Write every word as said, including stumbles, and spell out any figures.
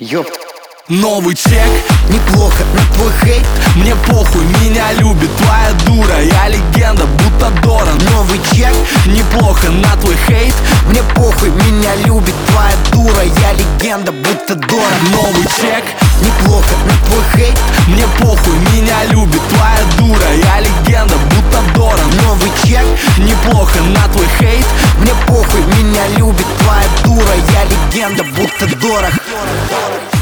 Ёпт. Новый чек, Неплохо, на твой хейт мне похуй, меня любит твоя дура. Я легенда, будто Доран. новый чек. Неплохо, на твой хейт Мне похуй, меня любит твоя дура. Я легенда, будто Доран. новый чек, Неплохо, на твой хейт мне похуй, меня любит твоя дура. Я легенда, будто Доран. новый чек. Неплохо, на твой хейт Мне похуй, меня любит твоя дура. Я легенда, будто Дорох.